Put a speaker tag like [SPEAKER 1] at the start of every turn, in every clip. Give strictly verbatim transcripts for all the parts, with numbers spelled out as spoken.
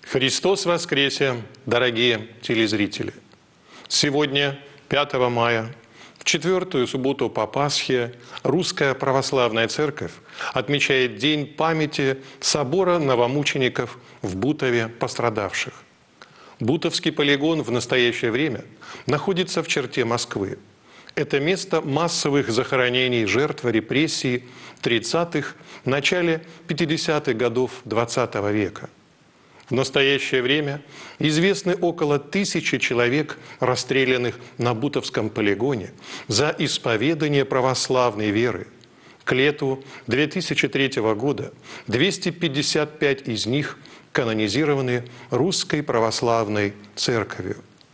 [SPEAKER 1] Христос воскресе, дорогие телезрители! Сегодня, пятого мая, в четвертую субботу по Пасхе, Русская Православная Церковь отмечает День памяти собора новомучеников в Бутове пострадавших. Бутовский полигон в настоящее время находится в черте Москвы. Это место массовых захоронений жертв репрессий тридцатых, начале пятидесятых годов двадцатого века. В настоящее время известны около тысячи человек, расстрелянных на Бутовском полигоне за исповедание православной веры. К лету две тысячи третьего года двести пятьдесят пять из них канонизированы Русской Православной Церковью.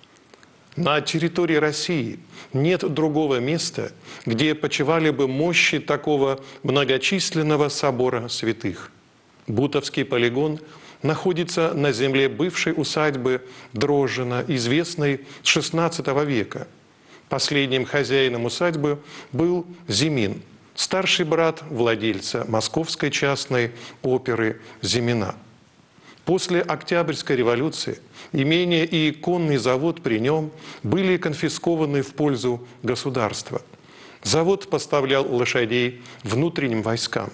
[SPEAKER 1] На территории России нет другого места, где почивали бы мощи такого многочисленного собора святых. Бутовский полигон находится на земле бывшей усадьбы Дрожжина, известной с шестнадцатого века. Последним хозяином усадьбы был Зимин, старший брат владельца Московской частной оперы «Зимина». После Октябрьской революции имение и конный завод при нем были конфискованы в пользу государства. Завод поставлял лошадей внутренним войскам.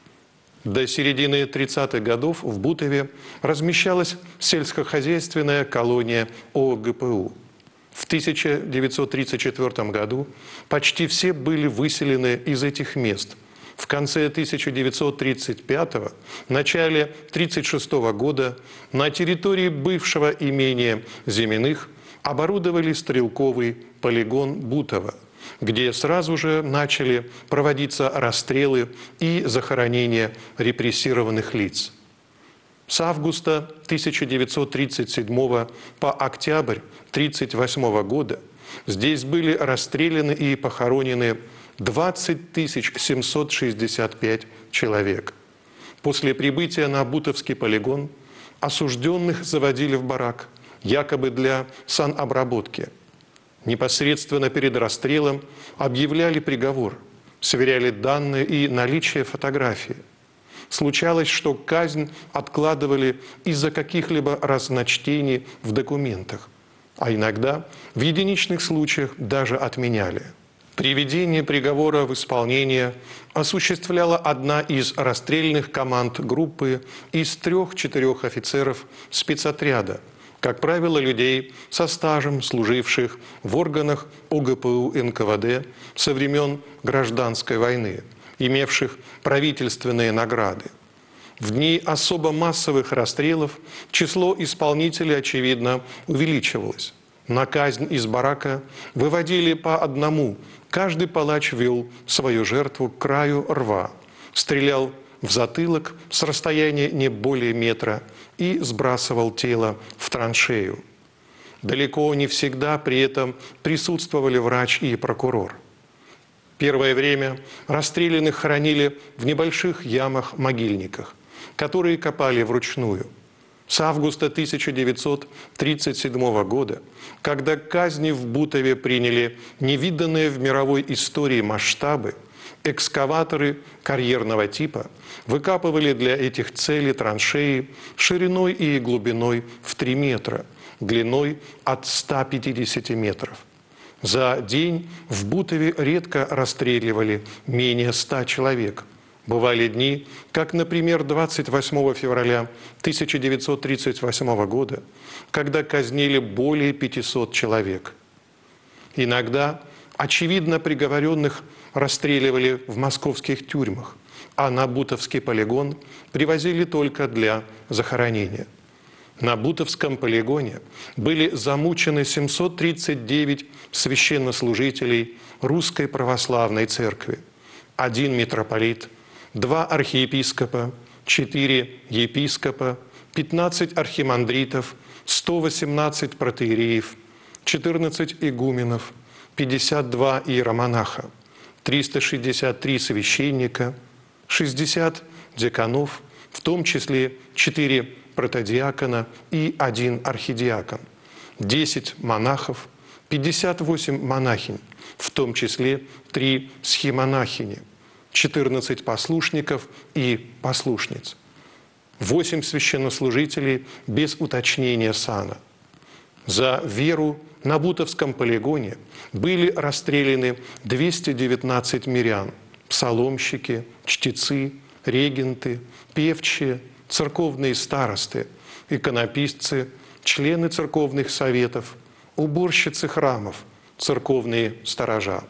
[SPEAKER 1] До середины тридцатых годов в Бутове размещалась сельскохозяйственная колония О Г П У. В тысяча девятьсот тридцать четвёртом году почти все были выселены из этих мест. В конце тысяча девятьсот тридцать пятого, начале тысяча девятьсот тридцать шестого года на территории бывшего имения Зиминых оборудовали стрелковый полигон Бутова, где сразу же начали проводиться расстрелы и захоронения репрессированных лиц. С августа тысяча девятьсот тридцать седьмого по октябрь тысяча девятьсот тридцать восьмого года здесь были расстреляны и похоронены двадцать тысяч семьсот шестьдесят пять человек. После прибытия на Бутовский полигон осужденных заводили в барак, якобы для санобработки. Непосредственно перед расстрелом объявляли приговор, сверяли данные и наличие фотографии. Случалось, что казнь откладывали из-за каких-либо разночтений в документах, а иногда в единичных случаях даже отменяли. Приведение приговора в исполнение осуществляла одна из расстрельных команд группы из трех-четырех офицеров спецотряда, как правило, людей со стажем, служивших в органах О Г П У Н К В Д со времен Гражданской войны, имевших правительственные награды. В дни особо массовых расстрелов число исполнителей, очевидно, увеличивалось. На казнь из барака выводили по одному. Каждый палач вел свою жертву к краю рва, стрелял в затылок с расстояния не более метра и сбрасывал тело в траншею. Далеко не всегда при этом присутствовали врач и прокурор. Первое время расстрелянных хоронили в небольших ямах-могильниках, которые копали вручную. С августа тысяча девятьсот тридцать седьмого года, когда казни в Бутове приняли невиданные в мировой истории масштабы, экскаваторы карьерного типа выкапывали для этих целей траншеи шириной и глубиной в три метра, длиной от ста пятидесяти метров. За день в Бутове редко расстреливали менее ста человек. Бывали дни, как, например, двадцать восьмого февраля тысяча девятьсот тридцать восьмого года, когда казнили более пятисот человек. Иногда, очевидно, приговоренных расстреливали в московских тюрьмах, а на Бутовский полигон привозили только для захоронения. На Бутовском полигоне были замучены семьсот тридцать девять священнослужителей Русской Православной Церкви, один митрополит, два архиепископа, четыре епископа, пятнадцать архимандритов, сто восемнадцать протоиереев, четырнадцать игуменов, пятьдесят два иеромонаха, триста шестьдесят три священника, шестьдесят дьяконов, в том числе четыре протодиакона и один архидиакон, десять монахов, пятьдесят восемь монахинь, в том числе три схимонахини, четырнадцать послушников и послушниц. восемь священнослужителей без уточнения сана. За веру на Бутовском полигоне были расстреляны двести девятнадцать мирян, псаломщики, чтецы, регенты, певчие, церковные старосты, иконописцы, члены церковных советов, уборщицы храмов, церковные сторожа.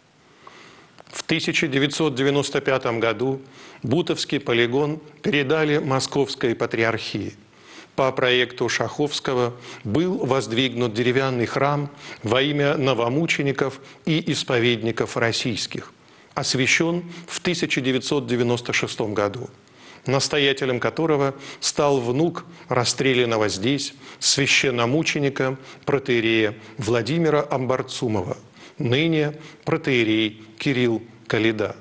[SPEAKER 1] В тысяча девятьсот девяносто пятом году Бутовский полигон передали Московской патриархии. По проекту Шаховского был воздвигнут деревянный храм во имя новомучеников и исповедников российских, освящен в тысяча девятьсот девяносто шестом году, настоятелем которого стал внук расстрелянного здесь священномученика протоиерея Владимира Амбарцумова, ныне протоиерей Кирилл Калида.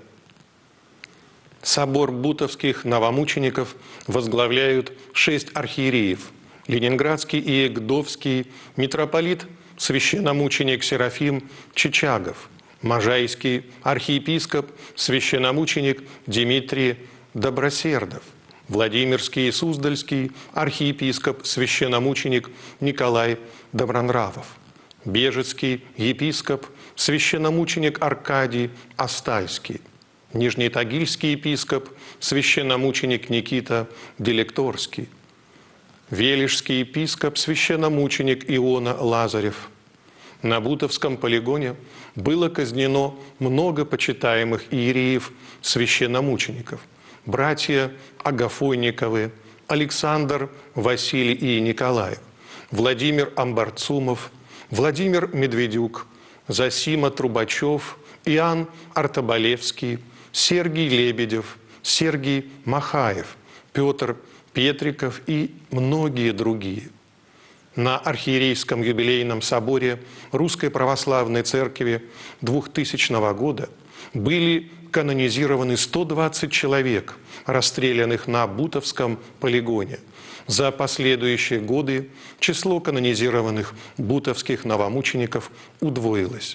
[SPEAKER 1] Собор бутовских новомучеников возглавляют шесть архиереев: ленинградский и эгдовский митрополит священномученик Серафим Чичагов, можайский архиепископ священномученик Дмитрий Добросердов, владимирский и суздальский архиепископ священномученик Николай Добронравов, бежецкий епископ священномученик Аркадий Остальский, нижнетагильский епископ священномученик Никита Делекторский, велишский епископ священномученик Иона Лазарев. На Бутовском полигоне было казнено много почитаемых иереев священномучеников: братья Агафойниковы, Александр, Василий и Николай, Владимир Амбарцумов, Владимир Медведюк, Зосима Трубачев, Иоанн Артобалевский, Сергий Лебедев, Сергий Махаев, Петр Петриков и многие другие. На архиерейском юбилейном соборе Русской Православной Церкви двухтысячного года были канонизированы сто двадцать человек, расстрелянных на Бутовском полигоне. За последующие годы число канонизированных бутовских новомучеников удвоилось.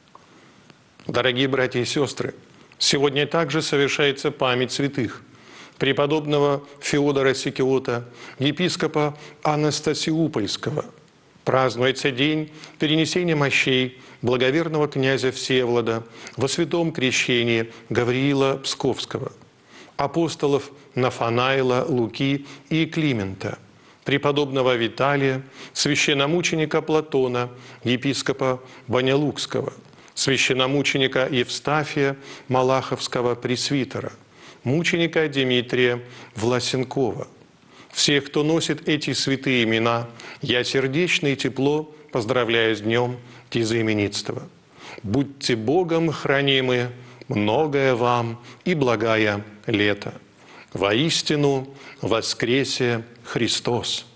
[SPEAKER 1] Дорогие братья и сестры, сегодня также совершается память святых: преподобного Феодора Сикиота, епископа Анастасиупольского. Празднуется день перенесения мощей благоверного князя Всеволода во святом крещении Гавриила Псковского, апостолов Нафанаила, Луки и Климента, преподобного Виталия, священномученика Платона, епископа Банялукского, священномученика Евстафия Малаховского пресвитера, мученика Дмитрия Власенкова. Всех, кто носит эти святые имена, я сердечно и тепло поздравляю с днем тезаименитства. Будьте Богом хранимы, многое вам и благая лето. Воистину воскресе Христос!